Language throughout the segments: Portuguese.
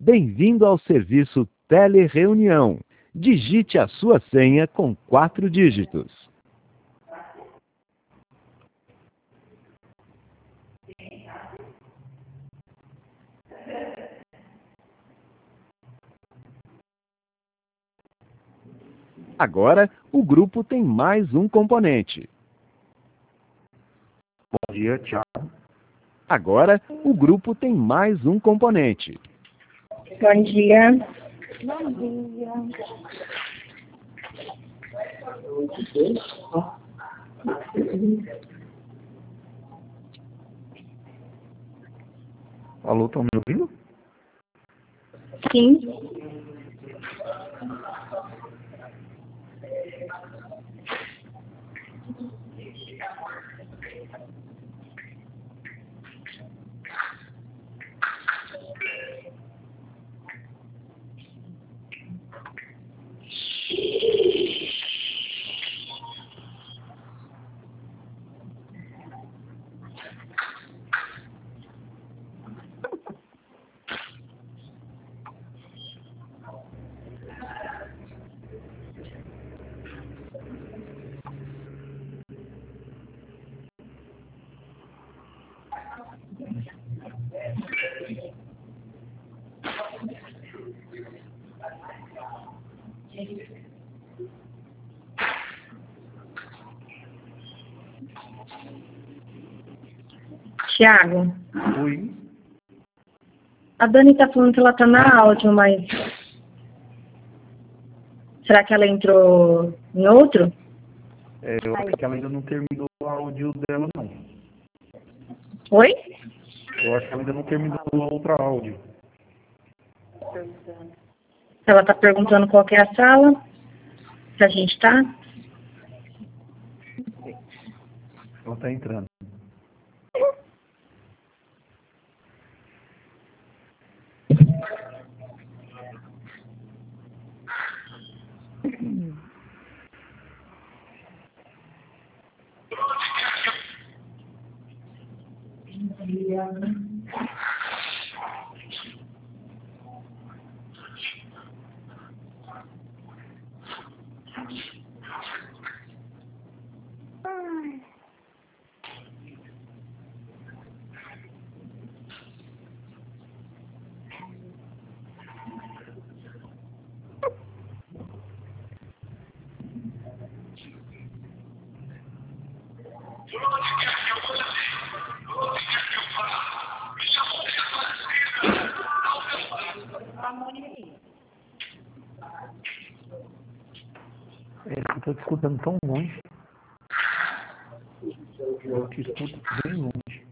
Bem-vindo ao serviço Telereunião. Digite a sua senha com 4 dígitos. Agora, o grupo tem mais um componente. Bom dia, Thiago. Agora, o grupo tem mais um componente. Bom dia. Bom dia. Alô, estão me ouvindo? Sim. Thiago, Oi. a Dani tá falando que ela tá na áudio, mas será que ela entrou em outro? Eu acho que ela ainda não terminou o áudio dela, não. Oi? Eu acho que ela ainda não terminou o outro áudio. Ela tá perguntando qual que é a sala que a gente tá. Ela tá entrando. Eu tô te escutando tão longe. Eu te escuto bem longe.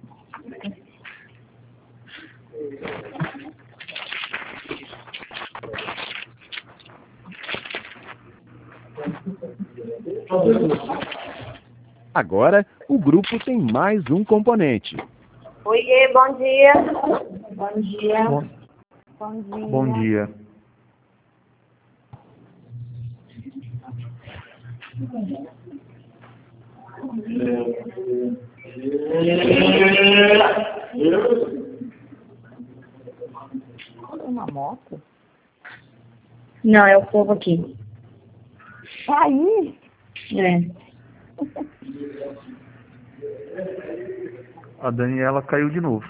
Agora, o grupo tem mais um componente. Oiê, bom dia. Bom dia. Bom dia. Bom dia. Uma moto? Não, é o povo aqui. Aí? É. A Daniela caiu de novo.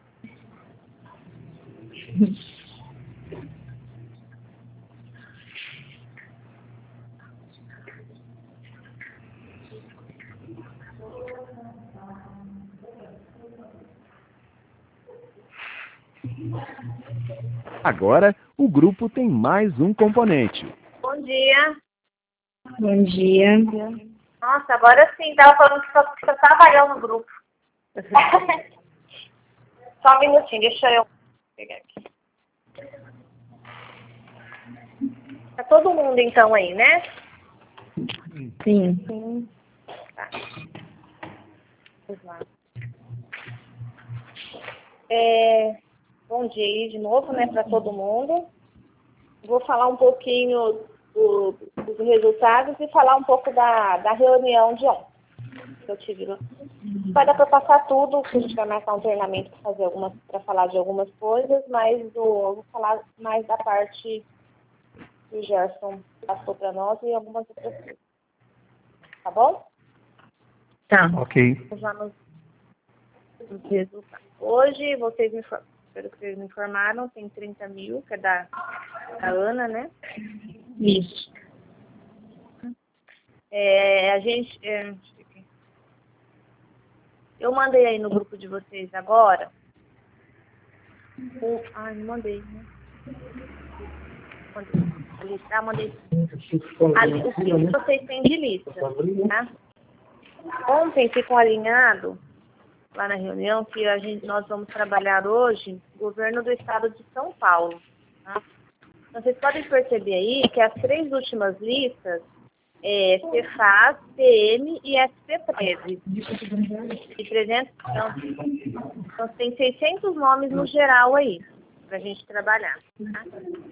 Agora, o grupo tem mais um componente. Bom dia. Bom dia. Nossa, agora sim, tava falando que só tava eu no grupo. Só um minutinho, deixa eu pegar aqui. Tá todo mundo então aí, né? Sim. Sim. Tá. Vamos lá. Bom dia aí de novo, né, para todo mundo. Vou falar um pouquinho dos resultados e falar um pouco da reunião de ontem que eu tive lá. Vai dar para passar tudo, a gente vai marcar um treinamento para falar de algumas coisas, mas eu vou falar mais da parte que o Gerson passou para nós e algumas outras coisas. Tá bom? Tá. Ok. Vamos lá nos resultados. Hoje, pelo que vocês me informaram, tem 30 mil, que é da Ana, né? Isso. Eu mandei aí no grupo de vocês agora. Não mandei, né? Mandei. Ali, o que vocês têm de lista, tá? Ontem ficou alinhado lá na reunião que nós vamos trabalhar hoje governo do estado de São Paulo. Tá? Então, vocês podem perceber aí que as 3 últimas listas Cefaz, PM e SPPrev. E 300, então tem 600 nomes no geral aí, para a gente trabalhar. Tá?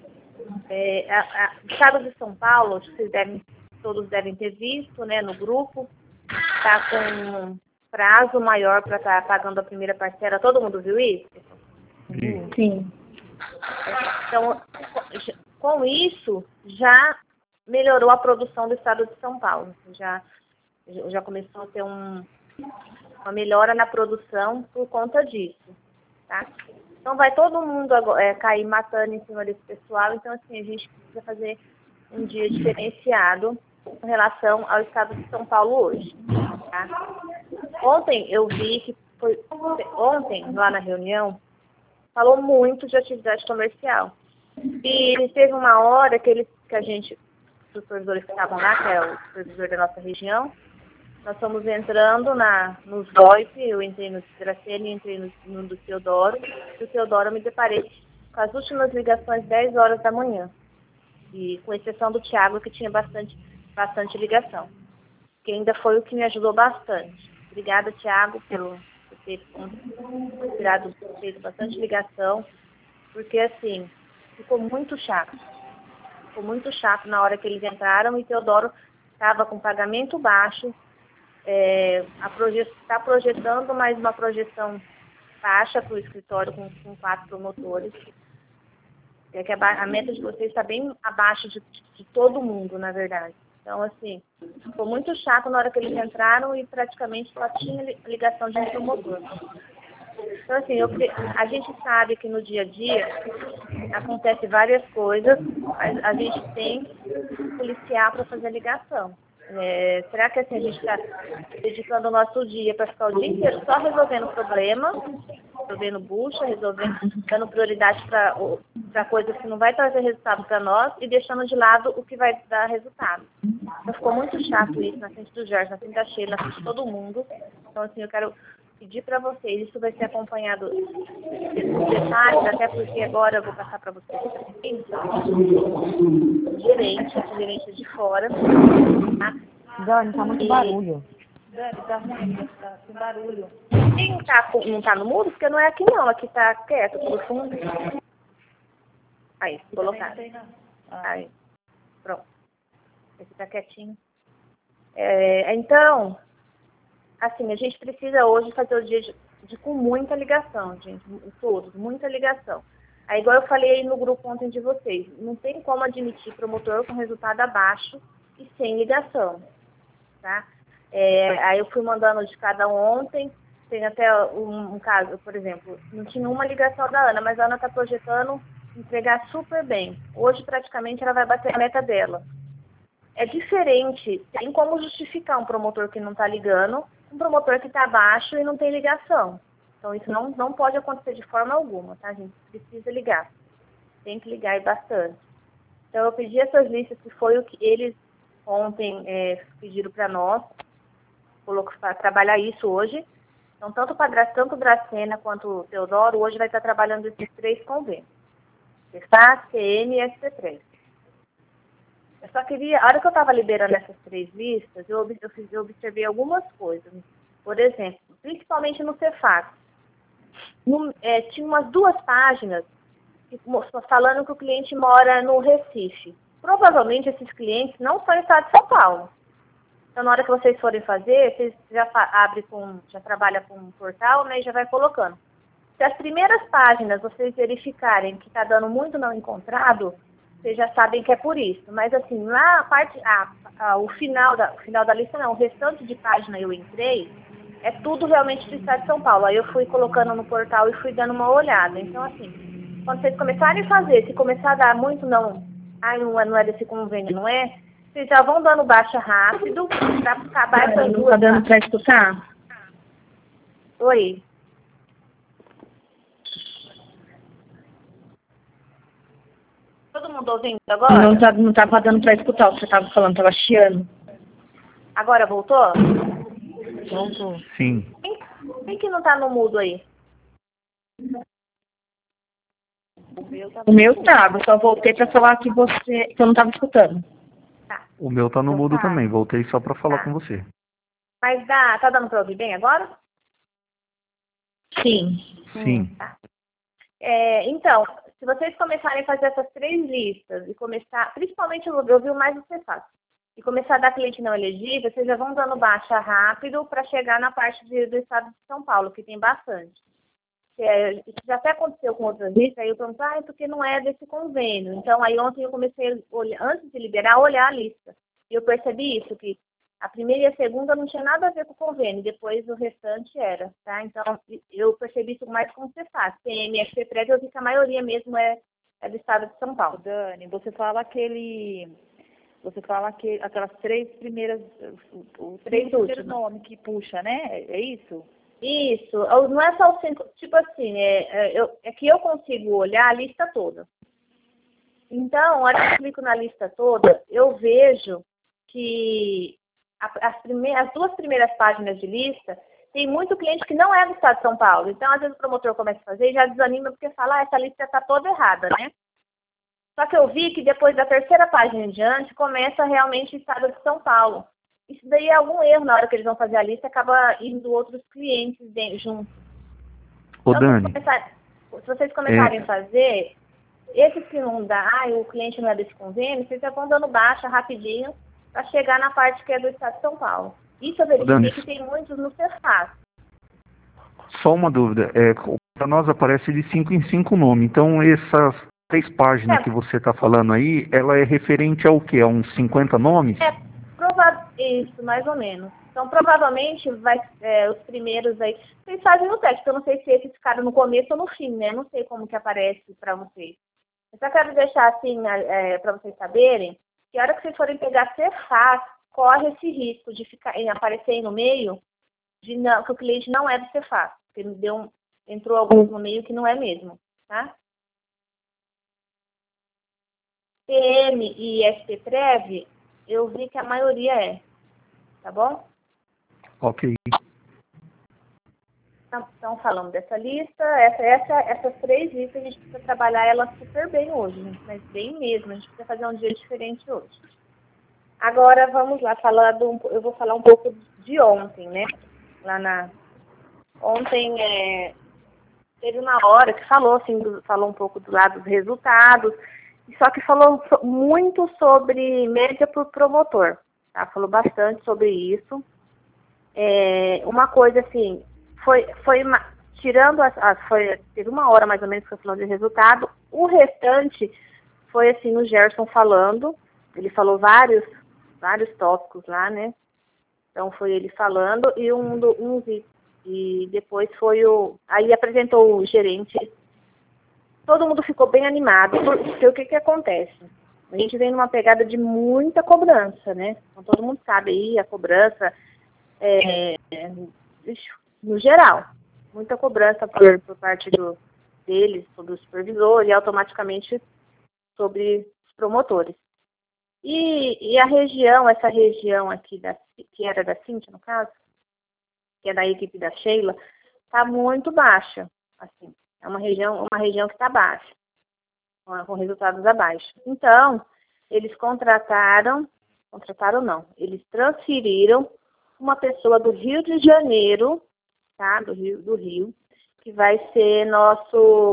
O estado de São Paulo, todos devem ter visto, né, no grupo, está com um prazo maior para estar pagando a primeira parcela. Todo mundo viu isso? Sim. Então, com isso, já melhorou a produção do estado de São Paulo. Já começou a ter uma melhora na produção por conta disso. Tá? Então, vai todo mundo cair matando em cima desse pessoal. Então, assim, a gente precisa fazer um dia diferenciado em relação ao estado de São Paulo hoje. Tá? Ontem, eu vi que ontem, lá na reunião, falou muito de atividade comercial. E teve uma hora que os supervisores que estavam lá, que é o supervisor da nossa região, nós fomos entrando nos VoIP, eu entrei no Dracene, entrei no do Teodoro, e o Teodoro eu me deparei com as últimas ligações 10 horas da manhã, e com exceção do Thiago, que tinha bastante ligação, que ainda foi o que me ajudou bastante. Obrigada, Thiago, por ter feito bastante ligação, porque assim, ficou muito chato. Ficou muito chato na hora que eles entraram e Teodoro estava com pagamento baixo, está projetando mais uma projeção baixa para o escritório com 4 promotores. Que a meta de vocês está bem abaixo de todo mundo, na verdade. Então, assim, ficou muito chato na hora que eles entraram e praticamente só tinha ligação de um promotor. Então, assim, a gente sabe que no dia a dia acontece várias coisas, mas a gente tem que policiar para fazer a ligação. Será que assim, a gente está dedicando o nosso dia para ficar o dia inteiro só resolvendo problema, resolvendo bucha, dando prioridade para coisas que não vai trazer resultado para nós e deixando de lado o que vai dar resultado? Então, ficou muito chato isso na frente do Jorge, na frente da Sheila, na frente de todo mundo. Então, assim, eu quero pedir para vocês, isso vai ser acompanhado desses detalhes, até porque agora eu vou passar para vocês gerente de fora. Tá? Dani, tá muito barulho. Dani, tá ruim, tá com barulho. Quem não tá no mudo? Porque não é aqui não, aqui tá quieto, no fundo. Aí, colocar. Aí, pronto. Esse tá quietinho. Então, assim, a gente precisa hoje fazer o dia com muita ligação, gente, todos, muita ligação. Aí, igual eu falei aí no grupo ontem de vocês, não tem como admitir promotor com resultado abaixo e sem ligação, tá? Aí eu fui mandando de cada ontem, tem até um caso, por exemplo, não tinha uma ligação da Ana, mas a Ana está projetando entregar super bem. Hoje, praticamente, ela vai bater a meta dela. É diferente, tem como justificar um promotor que não está ligando, um promotor que está abaixo e não tem ligação. Então, isso não pode acontecer de forma alguma, tá, gente? Precisa ligar. Tem que ligar e bastante. Então, eu pedi essas listas, que foi o que eles ontem pediram para nós, para trabalhar isso hoje. Então, tanto o Dracena quanto o Teodoro, hoje vai estar trabalhando esses 3 convênios. Cefaz, CM e SP3. Eu só queria, a hora que eu estava liberando essas 3 listas, eu observei algumas coisas. Por exemplo, principalmente no Cefaz. Tinha umas 2 páginas falando que o cliente mora no Recife. Provavelmente esses clientes não são em estado de São Paulo. Então, na hora que vocês forem fazer, vocês já trabalha com um portal, né, e já vai colocando. Se as primeiras páginas vocês verificarem que está dando muito não encontrado, vocês já sabem que é por isso. Mas assim, lá a parte, o final da lista não, o restante de página eu entrei, é tudo realmente do estado de São Paulo. Aí eu fui colocando no portal e fui dando uma olhada. Então assim, quando vocês começarem a fazer, se começar a dar muito não é desse convênio, não é? Vocês já vão dando baixa rápido para acabar essas duas. Tá dando para escutar? Oi. Todo mundo ouvindo agora? Não tava dando para escutar o que você tava falando, tava chiando. Agora voltou? Voltou. Sim. Quem que não tá no mudo aí? O meu tava, só voltei para falar que eu não tava escutando. O meu tá no mudo também. Voltei só para falar com você. Mas tá dando para ouvir bem agora? Sim. Sim. Tá. Então, se vocês começarem a fazer essas 3 listas e começar, principalmente eu vi o mais você faz, e começar a dar cliente não elegível, vocês já vão dando baixa rápido para chegar na parte do estado de São Paulo, que tem bastante. Isso já até aconteceu com outras listas, aí eu pergunto, porque não é desse convênio. Então, aí ontem eu comecei a olhar, antes de liberar, olhar a lista. E eu percebi isso, que a primeira e a segunda não tinha nada a ver com o convênio, depois o restante era, tá? Então, eu percebi isso mais como você faz. PM, FP prévio, eu vi que a maioria mesmo é do estado de São Paulo. Dani, você fala aquelas 3 primeiras, os 3 primeiros nomes que puxa, né? É isso? Isso, não é só os 5, tipo assim, é que eu consigo olhar a lista toda. Então, a hora que eu clico na lista toda, eu vejo que as 2 primeiras páginas de lista, tem muito cliente que não é do estado de São Paulo. Então, às vezes o promotor começa a fazer e já desanima porque fala, essa lista está toda errada, né? Só que eu vi que depois da 3ª página em diante, começa realmente o estado de São Paulo. Isso daí é algum erro na hora que eles vão fazer a lista, acaba indo outros clientes junto. Ô, Então, Dani. se vocês começarem a fazer, esses que não dá, o cliente não é desse convênio, vocês já vão dando baixa rapidinho para chegar na parte que é do estado de São Paulo. Isso eu verifiquei que tem muitos no Cefaz. Só uma dúvida. Para nós aparece de 5 em 5 nome. Então, essas 3 páginas que você está falando aí, ela é referente ao quê? A uns 50 nomes? Isso, mais ou menos. Então, provavelmente, os primeiros aí... Vocês fazem o teste, eu não sei se esses ficaram no começo ou no fim, né? Não sei como que aparece para vocês. Eu só quero deixar assim, para vocês saberem, que a hora que vocês forem pegar Cefaz, corre esse risco de aparecer aí no meio, que o cliente não é do Cefaz, porque entrou alguns no meio que não é mesmo, tá? PM e SP Prev, eu vi que a maioria é, tá bom? Ok. Então, falando dessa lista, essas 3 listas, a gente precisa trabalhar elas super bem hoje, gente, mas bem mesmo, a gente precisa fazer um dia diferente hoje. Agora, vamos lá, eu vou falar um pouco de ontem, né? Ontem, teve uma hora que falou um pouco do lado dos resultados, só que falou muito sobre média por promotor, tá? Falou bastante sobre isso. Uma coisa assim, teve uma hora mais ou menos que eu falando de resultado, o restante foi assim, o Gerson falando, ele falou vários tópicos lá, né? Então foi ele falando e depois aí apresentou o gerente. Todo mundo ficou bem animado, porque o que acontece? A gente vem numa pegada de muita cobrança, né? Então, todo mundo sabe aí, a cobrança, no geral, muita cobrança por parte deles, sobre o supervisor e automaticamente sobre os promotores. E essa região aqui, que era da Cíntia, no caso, que é da equipe da Sheila, está muito baixa, assim. É uma região que está baixa, com resultados abaixo. Então, eles eles transferiram uma pessoa do Rio de Janeiro, tá? Do Rio, que vai ser nosso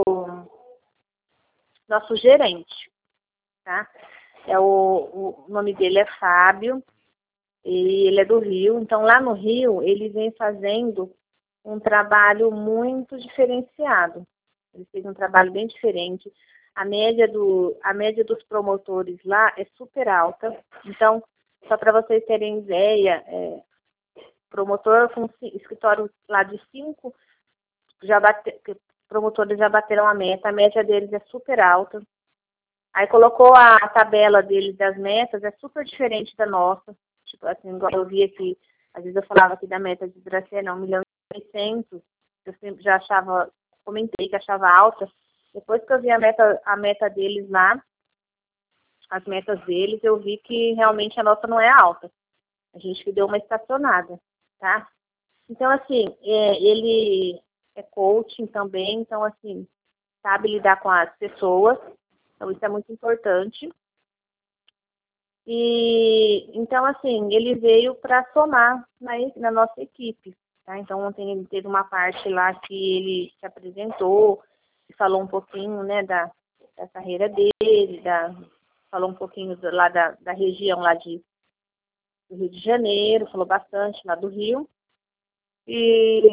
gerente, tá? O nome dele é Fábio, e ele é do Rio. Então, lá no Rio, ele vem fazendo um trabalho muito diferenciado. Ele fez um trabalho bem diferente. A média dos promotores lá é super alta. Então, só para vocês terem ideia, promotor com escritório lá de 5, promotores já bateram a média deles é super alta. Aí colocou a tabela deles das metas, é super diferente da nossa. Tipo assim, igual eu vi aqui, às vezes eu falava aqui da meta de Dracena, 1.600.000, eu sempre já achava, comentei que achava alta. Depois que eu vi a meta deles lá, as metas deles, eu vi que realmente a nossa não é alta. A gente que deu uma estacionada, tá? Então, assim, ele é coaching também, então, assim, sabe lidar com as pessoas, então isso é muito importante. E, então, assim, ele veio para somar na nossa equipe, tá? Então, ontem ele teve uma parte lá que ele se apresentou, falou um pouquinho, né, da carreira dele, falou um pouquinho lá da região lá do Rio de Janeiro, falou bastante lá do Rio. E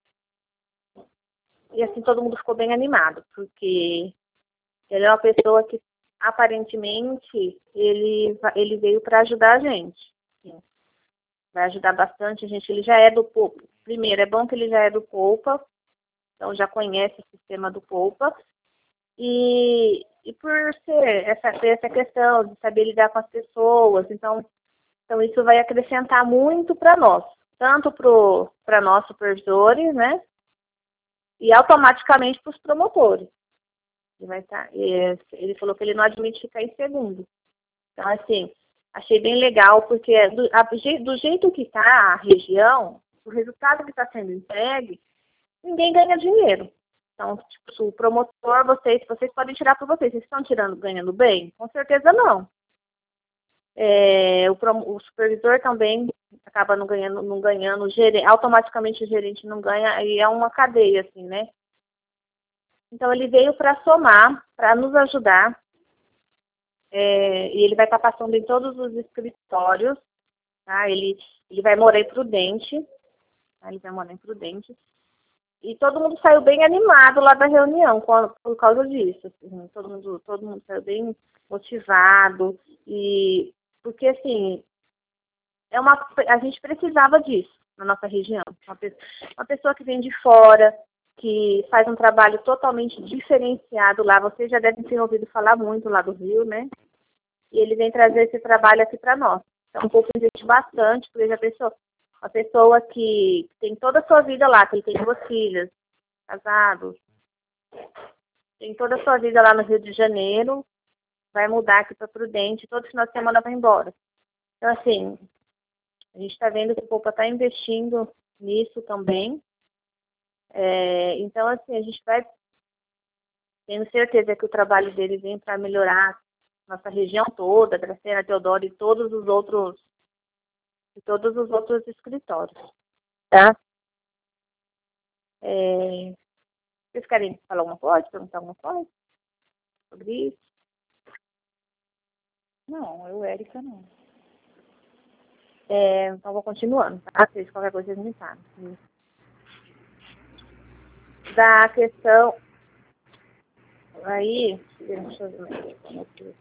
assim, todo mundo ficou bem animado, porque ele é uma pessoa que, aparentemente, ele veio para ajudar a gente. Assim. Vai ajudar bastante a gente. Ele já é do Poupa. Primeiro, é bom que ele já é do Poupa, então já conhece o sistema do Poupa. E por ter essa questão de saber lidar com as pessoas, então isso vai acrescentar muito para nós, tanto para nós supervisores, né? E automaticamente para os promotores. Ele falou que ele não admite ficar em segundo. Então, assim, achei bem legal, porque do jeito que está a região, o resultado que está sendo entregue, ninguém ganha dinheiro. Então, tipo, o promotor, vocês podem tirar para vocês. Vocês estão ganhando bem? Com certeza não. O supervisor também acaba não ganhando, automaticamente o gerente não ganha, e é uma cadeia, assim, né? Então, ele veio para somar, para nos ajudar, e ele vai estar passando em todos os escritórios, tá? Ele vai morar em Prudente, tá? Ele vai morar em Prudente, e todo mundo saiu bem animado lá da reunião por causa disso, assim, todo mundo saiu bem motivado, e porque, assim, a gente precisava disso na nossa região, uma pessoa que vem de fora, que faz um trabalho totalmente diferenciado lá. Vocês já devem ter ouvido falar muito lá do Rio, né? E ele vem trazer esse trabalho aqui para nós. Então, um pouco investe bastante, porque já pensou, uma pessoa que tem toda a sua vida lá, que ele tem 2 filhas, casado, tem toda a sua vida lá no Rio de Janeiro, vai mudar aqui para Prudente, todo final de semana vai embora. Então, assim, a gente está vendo que o Poupa está investindo nisso também. Então, assim, a gente vai tendo certeza que o trabalho dele vem para melhorar nossa região toda, Dracena, Teodoro e todos os outros escritórios, tá? Vocês querem falar alguma coisa, perguntar alguma coisa sobre isso? Não, Érica, não. Então, vou continuando, tá? Se qualquer coisa vocês me falam. Da questão... Aí, deixa eu ver aqui.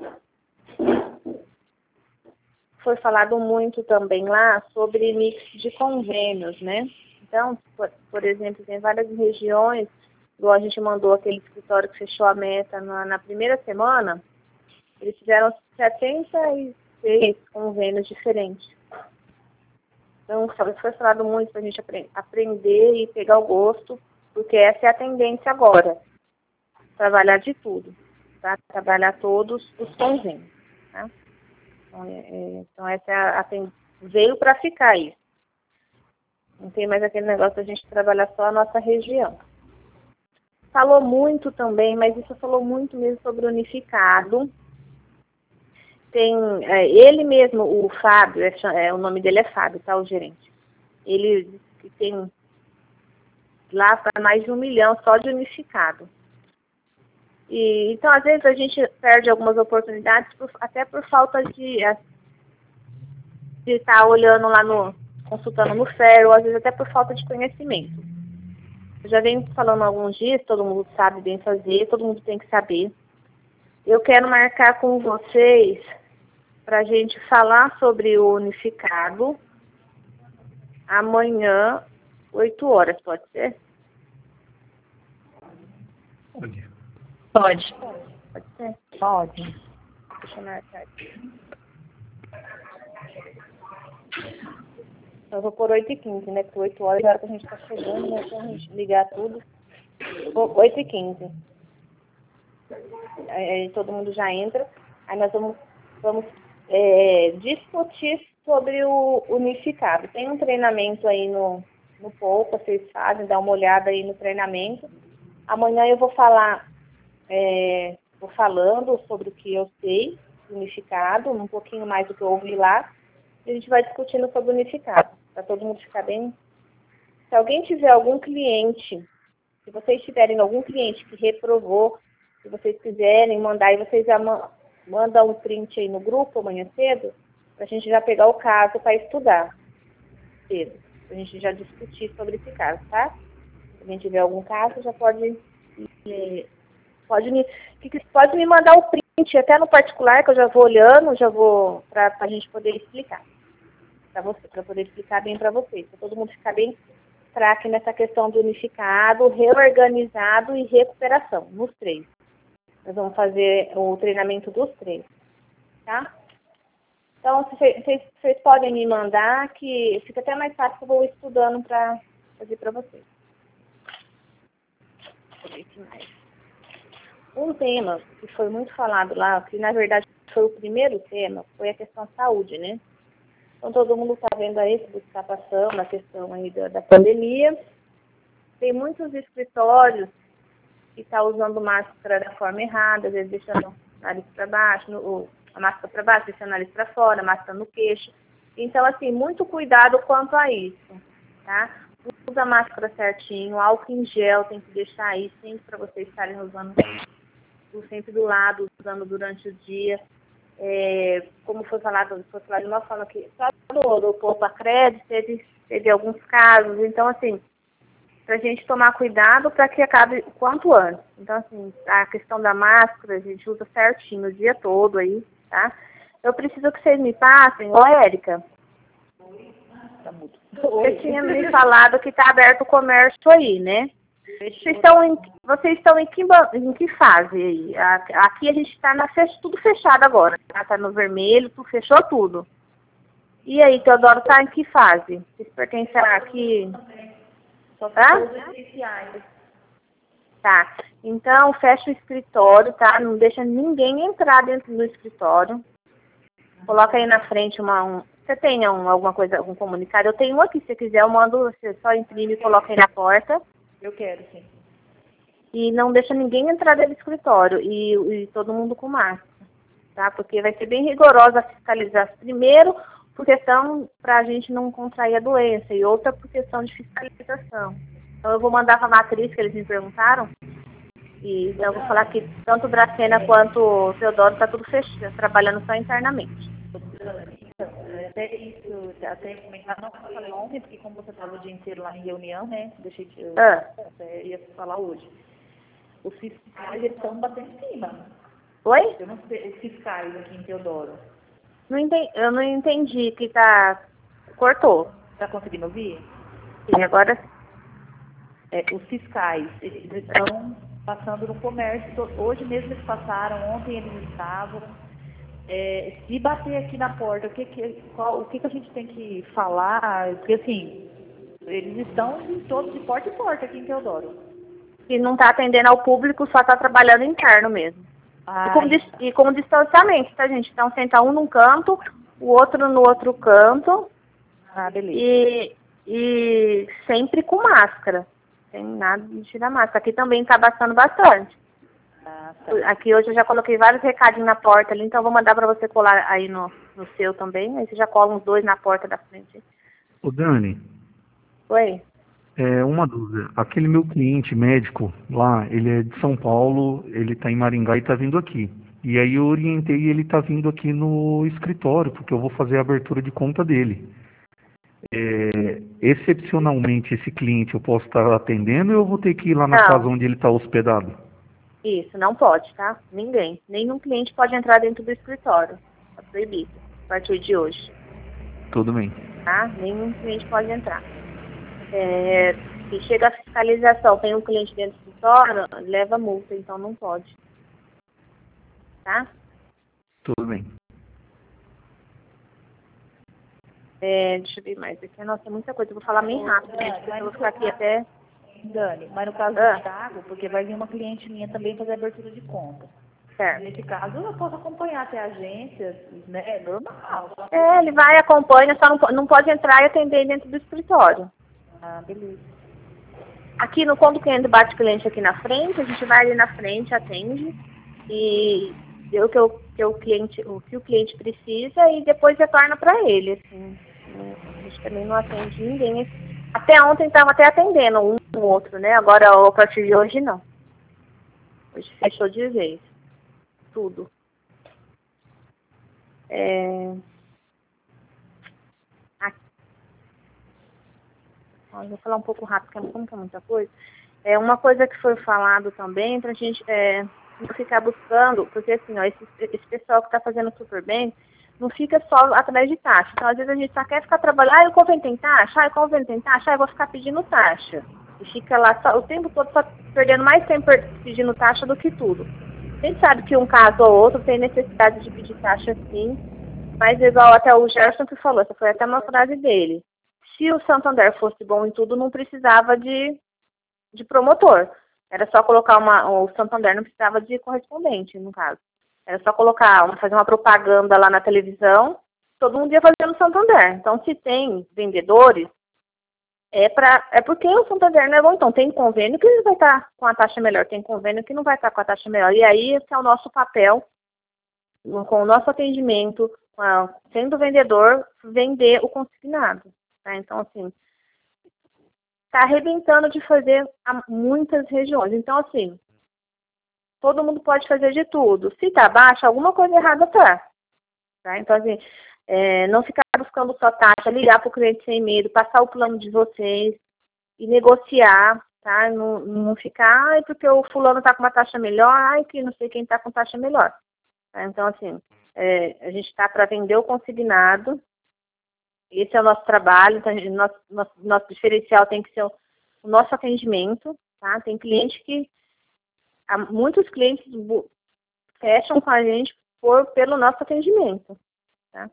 Foi falado muito também lá sobre mix de convênios, né? Então, por exemplo, tem várias regiões, igual a gente mandou aquele escritório que fechou a meta na primeira semana, eles fizeram 76 convênios diferentes. Então, foi falado muito para a gente aprender e pegar o gosto, porque essa é a tendência agora. Trabalhar de tudo, tá? Trabalhar todos os convênios, tá? Então essa veio para ficar isso. Não tem mais aquele negócio da gente trabalhar só a nossa região. Falou muito também, mas isso falou muito mesmo sobre o unificado. Tem ele mesmo, o Fábio, o nome dele é Fábio, tá? O gerente. Ele tem lá para mais de 1 milhão só de unificado. Então, às vezes, a gente perde algumas oportunidades até por falta de... de estar olhando lá consultando no FER, ou às vezes até por falta de conhecimento. Eu já venho falando há alguns dias, todo mundo sabe bem fazer, todo mundo tem que saber. Eu quero marcar com vocês para a gente falar sobre o unificado amanhã, 8 horas, pode ser? Pode. Pode. Pode ser? Pode. Deixa eu marcar aqui. Eu vou por 8h15, né? Porque 8 horas é a hora que a gente está chegando, né? Então a gente ligar tudo. 8h15. Aí todo mundo já entra. Aí nós vamos discutir sobre o unificado. Tem um treinamento aí no Poupa, vocês fazem, dá uma olhada aí no treinamento. Amanhã eu vou vou falando sobre o que eu sei, unificado, um pouquinho mais do que eu ouvi lá. E a gente vai discutindo sobre o unificado, para todo mundo ficar bem. Se alguém tiver algum cliente, se vocês tiverem algum cliente que reprovou, se vocês quiserem mandar, e vocês já mandam um print aí no grupo amanhã cedo, para a gente já pegar o caso para estudar cedo. Para a gente já discutir sobre esse caso, tá? Se alguém tiver algum caso, já pode me mandar o print, até no particular, que eu já vou olhando, para a gente poder explicar. Para poder explicar bem para vocês, para todo mundo ficar bem craque nessa questão do unificado, reorganizado e recuperação, nos 3. Nós vamos fazer o treinamento dos 3, tá? Então, vocês podem me mandar, que fica até mais fácil que eu vou estudando para fazer para vocês. Deixa eu ver aqui mais. Um tema que foi muito falado lá, que na verdade foi o primeiro tema, foi a questão da saúde, né? Então todo mundo está vendo aí o que está passando, a questão aí da pandemia. Tem muitos escritórios que estão usando máscara da forma errada, às vezes deixando o nariz para baixo, a máscara para baixo, deixando o nariz para fora, a máscara no queixo. Então, assim, muito cuidado quanto a isso, tá? Usa a máscara certinho, álcool em gel tem que deixar aí sempre para vocês estarem usando sempre do lado, usando durante o dia. Como foi falado, nós falamos aqui, só do Poupa Crédito teve alguns casos, então assim, para a gente tomar cuidado para que acabe o quanto antes. Então assim, a questão da máscara, a gente usa certinho o dia todo aí, tá? Eu preciso que vocês me passem, Érica, você tinha me falado que está aberto o comércio aí, né? Vocês estão em que fase aí? Aqui a gente está tudo fechado agora. Está no vermelho, fechou tudo. E aí, Teodoro, está em que fase? Vocês pertencem aqui? Só todos essenciais. Tá. Então, fecha o escritório, tá? Não deixa ninguém entrar dentro do escritório. Coloca aí na frente você tem alguma coisa, algum comunicado? Eu tenho um aqui, se você quiser, eu mando, você só imprime e coloca aí na porta. Eu quero, sim. E não deixa ninguém entrar dentro do escritório e todo mundo com máscara, tá? Porque vai ser bem rigorosa a fiscalização. Primeiro, por questão para a gente não contrair a doença, e outra por questão de fiscalização. Então eu vou mandar para a matriz que eles me perguntaram, e eu vou falar que tanto o Dracena quanto o Teodoro está tudo fechado, trabalhando só internamente. Até isso, até comentar, não falei ontem, porque como você estava o dia inteiro lá em reunião, né, eu ia falar hoje. Os fiscais, eles estão batendo em cima. Oi? Eu não sei, os fiscais aqui em Teodoro. Eu não entendi que cortou. Está conseguindo ouvir? Sim, agora os fiscais, eles estão passando no comércio. Hoje mesmo eles passaram, ontem eles estavam. Se bater aqui na porta, o que a gente tem que falar? Porque assim, eles estão todos de porta em porta aqui em Teodoro. E não está atendendo ao público, só está trabalhando interno mesmo. E com distanciamento, tá, gente? Então senta um num canto, o outro no outro canto. Ah, beleza. E sempre com máscara. Sem nada de tirar máscara. Aqui também está bastando bastante. Ah, tá. Aqui hoje eu já coloquei vários recadinhos na porta ali, então eu vou mandar para você colar aí no seu também. Aí você já cola uns 2 na porta da frente. Ô Dani. Oi? Uma dúvida. Aquele meu cliente médico lá, ele é de São Paulo, ele está em Maringá e está vindo aqui. E aí eu orientei e ele está vindo aqui no escritório, porque eu vou fazer a abertura de conta dele. Excepcionalmente, esse cliente eu posso estar atendendo ou eu vou ter que ir lá na Não. casa onde ele está hospedado? Isso, não pode, tá? Ninguém. Nenhum cliente pode entrar dentro do escritório. Está proibido, a partir de hoje. Tudo bem. Tá? Nenhum cliente pode entrar. Se chega a fiscalização, tem um cliente dentro do escritório, leva multa, então não pode. Tá? Tudo bem. Deixa eu ver mais aqui. Nossa, é muita coisa. Eu vou falar bem rápido, gente, porque eu vou ficar aqui até... Dani, mas no caso do Thiago, porque vai vir uma cliente minha também fazer abertura de conta. Certo. Nesse caso, eu posso acompanhar até a agência, né? É normal. Ele vai, acompanha, só não pode entrar e atender dentro do escritório. Ah, beleza. Aqui, quando o cliente bate cliente aqui na frente, a gente vai ali na frente, atende e vê o que o cliente precisa e depois retorna para ele, assim. A gente também não atende ninguém. Até ontem estava até atendendo um ou outro, né? Agora, a partir de hoje, não. Hoje fechou de vez. Tudo. Vou falar um pouco rápido, porque como que é muita coisa. Uma coisa que foi falado também, pra gente não ficar buscando, porque assim, ó, esse pessoal que está fazendo super bem, não fica só atrás de taxa. Então, às vezes a gente só quer ficar trabalhando, o convênio tem taxa, o convênio tem taxa, eu vou ficar pedindo taxa. E fica lá o tempo todo só perdendo mais tempo pedindo taxa do que tudo. A gente sabe que um caso ou outro tem necessidade de pedir taxa sim, mas igual até o Gerson que falou, essa foi até uma frase dele. Se o Santander fosse bom em tudo, não precisava de promotor. Era só colocar o Santander não precisava de correspondente, no caso. Era só fazer uma propaganda lá na televisão, todo mundo ia fazer no Santander. Então, se tem vendedores, é porque o Santander não é bom. Então, tem convênio que vai estar com a taxa melhor, tem convênio que não vai estar com a taxa melhor. E aí, esse é o nosso papel, com o nosso atendimento, sendo vendedor, vender o consignado. Tá? Então, assim, está arrebentando de fazer a muitas regiões. Então, assim, todo mundo pode fazer de tudo. Se está baixo, alguma coisa errada tá? Então, assim, não ficar buscando só taxa, ligar para o cliente sem medo, passar o plano de vocês e negociar, tá? Não ficar, porque o fulano está com uma taxa melhor, que não sei quem está com taxa melhor. Tá? Então, assim, a gente está para vender o consignado. Esse é o nosso trabalho, então nosso diferencial tem que ser o nosso atendimento, tá? Tem cliente muitos clientes fecham com a gente pelo nosso atendimento, tá?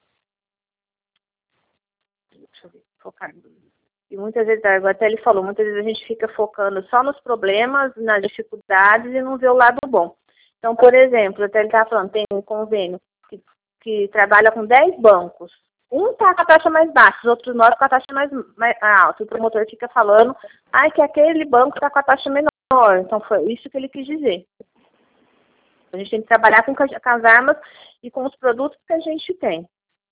Deixa eu ver, focar. E muitas vezes, até ele falou, muitas vezes a gente fica focando só nos problemas, nas dificuldades e não vê o lado bom. Então, por exemplo, até ele estava falando, tem um convênio que trabalha com 10 bancos. Um está com a taxa mais baixa, os outros 9 com a taxa mais alta. O promotor fica falando, que aquele banco está com a taxa menor. Então, foi isso que ele quis dizer. A gente tem que trabalhar com as armas e com os produtos que a gente tem.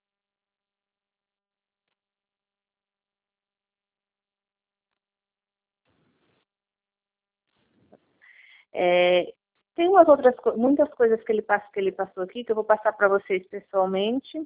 Tem muitas coisas que ele passou aqui, que eu vou passar para vocês pessoalmente.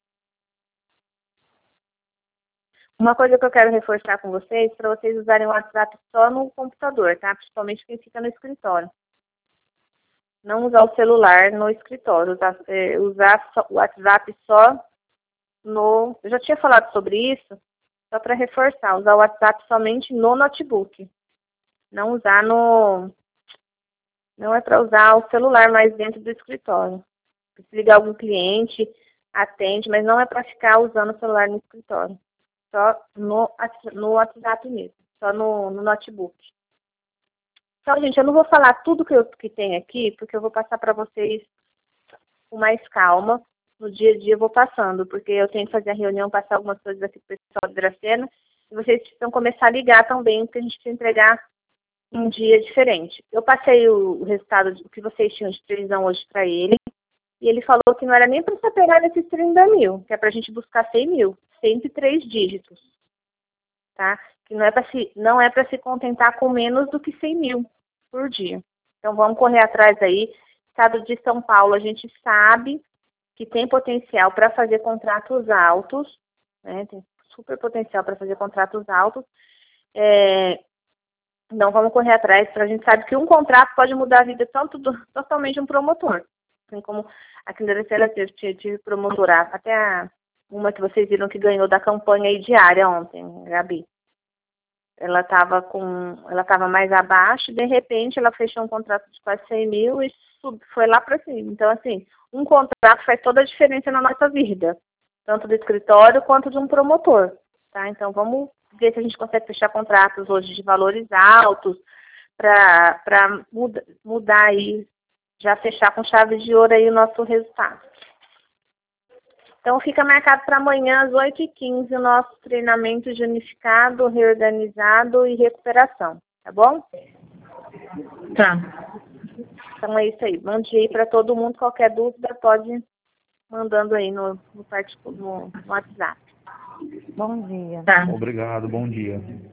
Uma coisa que eu quero reforçar com vocês, para vocês usarem o WhatsApp só no computador, tá? Principalmente quem fica no escritório. Não usar o celular no escritório, usar o WhatsApp só no... Eu já tinha falado sobre isso, só para reforçar, usar o WhatsApp somente no notebook. Não usar Não é para usar o celular mais dentro do escritório. Se ligar algum cliente, atende, mas não é para ficar usando o celular no escritório. Só no WhatsApp mesmo, só no notebook. Então, gente, eu não vou falar tudo que tem aqui, porque eu vou passar para vocês com mais calma. No dia a dia eu vou passando, porque eu tenho que fazer a reunião, passar algumas coisas aqui para o pessoal de Dracena, e vocês precisam começar a ligar também, porque a gente precisa entregar um dia diferente. Eu passei o resultado do que vocês tinham de previsão hoje para ele, e ele falou que não era nem para você pegar nesses 30 mil, que é para a gente buscar 100 mil. 103 dígitos, tá? Que não é para se contentar com menos do que 100 mil por dia. Então, vamos correr atrás aí. Estado de São Paulo, a gente sabe que tem potencial para fazer contratos altos, né? Tem super potencial para fazer contratos altos. Não vamos correr atrás, porque a gente sabe que um contrato pode mudar a vida totalmente de um promotor. Assim como aqui na Dracela tive promotora, até uma que vocês viram que ganhou da campanha aí diária ontem, Gabi. Ela estava mais abaixo, e de repente ela fechou um contrato de quase 100 mil e foi lá para cima. Então, assim, um contrato faz toda a diferença na nossa vida, tanto do escritório quanto de um promotor, tá? Então, vamos ver se a gente consegue fechar contratos hoje de valores altos para mudar aí, já fechar com chave de ouro aí o nosso resultado. Então, fica marcado para amanhã, às 8h15, o nosso treinamento de unificado, reorganizado e recuperação, tá bom? Tá. Então, é isso aí. Mande aí para todo mundo. Qualquer dúvida, pode ir mandando aí no WhatsApp. Bom dia. Tá. Obrigado, bom dia.